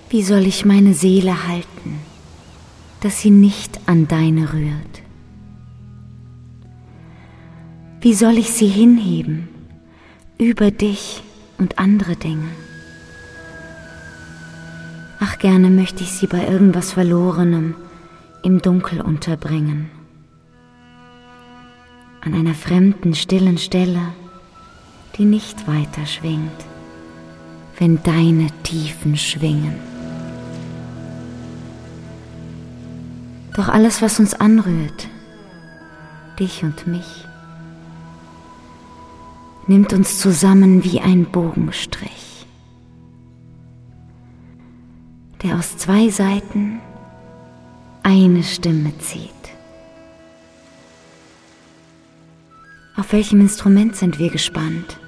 Wie soll ich meine Seele halten, dass sie nicht an deine rührt? Wie soll ich sie hinheben über dich und andere Dinge? Ach, gerne möchte ich sie bei irgendwas Verlorenem im Dunkel unterbringen. An einer fremden, stillen Stelle, die nicht weiter schwingt, wenn deine Tiefen schwingen. Doch alles, was uns anrührt, dich und mich, nimmt uns zusammen wie ein Bogenstrich, der aus zwei Seiten eine Stimme zieht. Auf welchem Instrument sind wir gespannt?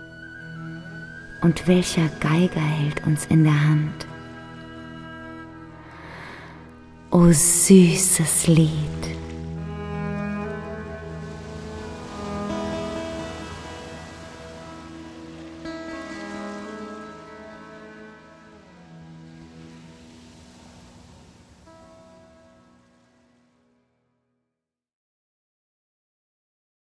Und welcher Geiger hält uns in der Hand? O süßes Lied,